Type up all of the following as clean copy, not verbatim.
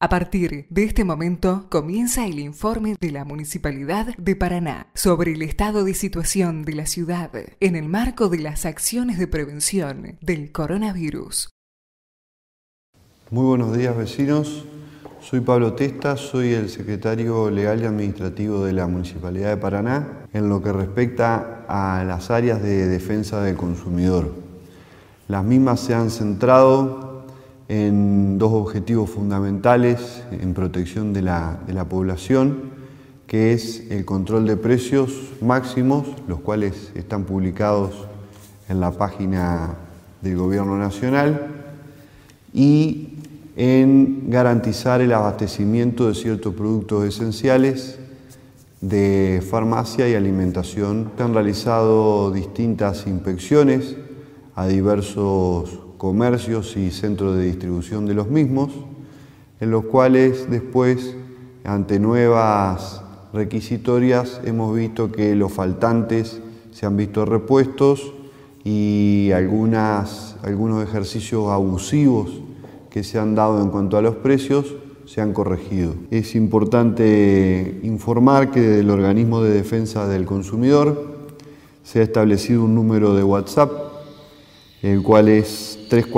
A partir de este momento comienza el informe de la Municipalidad de Paraná sobre el estado de situación de la ciudad en el marco de las acciones de prevención del coronavirus. Muy buenos días, vecinos. Soy Pablo Testa, soy el secretario legal y administrativo de la Municipalidad de Paraná en lo que respecta a las áreas de defensa del consumidor. Las mismas se han centrado en dos objetivos fundamentales en protección de la población, que es el control de precios máximos, los cuales están publicados en la página del Gobierno Nacional, y en garantizar el abastecimiento de ciertos productos esenciales de farmacia y alimentación. Se han realizado distintas inspecciones a diversos comercios y centros de distribución de los mismos, en los cuales después, ante nuevas requisitorias, hemos visto que los faltantes se han visto repuestos y algunos ejercicios abusivos que se han dado en cuanto a los precios se han corregido. Es importante informar que desde el Organismo de Defensa del Consumidor se ha establecido un número de WhatsApp, el cual es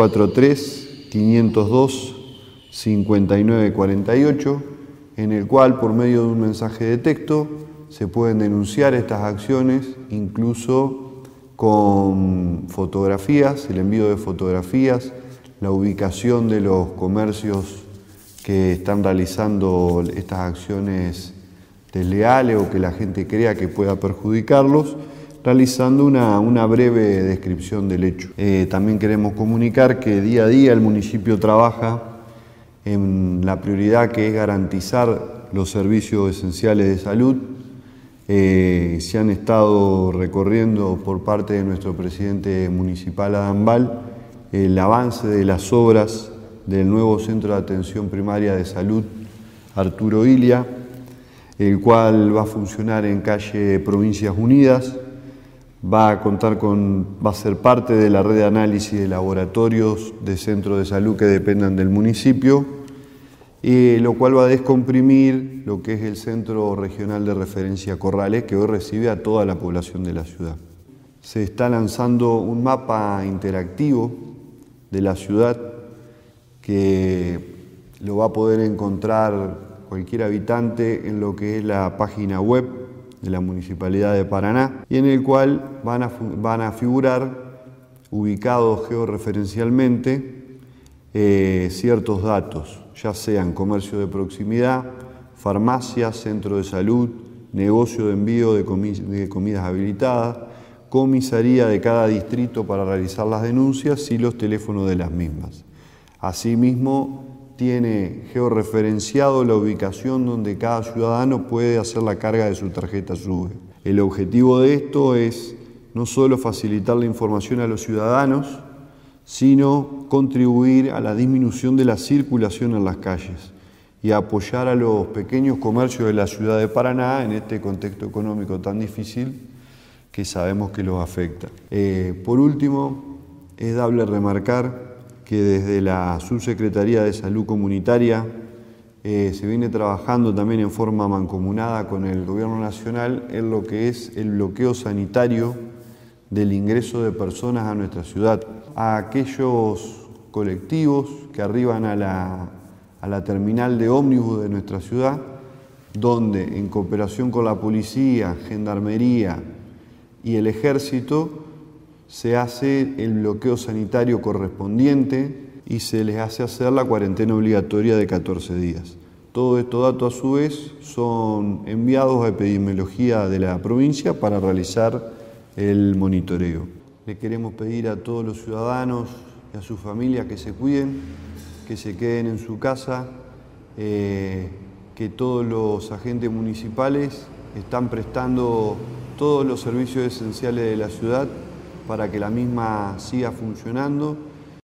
343-502-5948, en el cual por medio de un mensaje de texto se pueden denunciar estas acciones, incluso con fotografías, el envío de fotografías, la ubicación de los comercios que están realizando estas acciones desleales o que la gente crea que pueda perjudicarlos, realizando una breve descripción del hecho. También queremos comunicar que día a día el municipio trabaja en la prioridad que es garantizar los servicios esenciales de salud. Se han estado recorriendo por parte de nuestro presidente municipal, Adam Bal, el avance de las obras del nuevo Centro de Atención Primaria de Salud Arturo Illia, el cual va a funcionar en calle Provincias Unidas. Va a ser parte de la red de análisis de laboratorios de centros de salud que dependan del municipio, lo cual va a descomprimir lo que es el Centro Regional de Referencia Corrales, que hoy recibe a toda la población de la ciudad. Se está lanzando un mapa interactivo de la ciudad que lo va a poder encontrar cualquier habitante en lo que es la página web de la Municipalidad de Paraná, y en el cual van a figurar, ubicados georreferencialmente, ciertos datos, ya sean comercio de proximidad, farmacia, centro de salud, negocio de envío de comidas habilitadas, comisaría de cada distrito para realizar las denuncias y los teléfonos de las mismas. Asimismo, tiene georreferenciado la ubicación donde cada ciudadano puede hacer la carga de su tarjeta SUBE. El objetivo de esto es no solo facilitar la información a los ciudadanos, sino contribuir a la disminución de la circulación en las calles y apoyar a los pequeños comercios de la ciudad de Paraná en este contexto económico tan difícil que sabemos que los afecta. Por último, es dable remarcar que desde la Subsecretaría de Salud Comunitaria se viene trabajando también en forma mancomunada con el Gobierno Nacional en lo que es el bloqueo sanitario del ingreso de personas a nuestra ciudad. A aquellos colectivos que arriban a la terminal de ómnibus de nuestra ciudad, donde en cooperación con la policía, gendarmería y el ejército se hace el bloqueo sanitario correspondiente y se les hace hacer la cuarentena obligatoria de 14 días. Todos estos datos a su vez son enviados a epidemiología de la provincia para realizar el monitoreo. Le queremos pedir a todos los ciudadanos y a sus familias que se cuiden, que se queden en su casa, que todos los agentes municipales están prestando todos los servicios esenciales de la ciudad para que la misma siga funcionando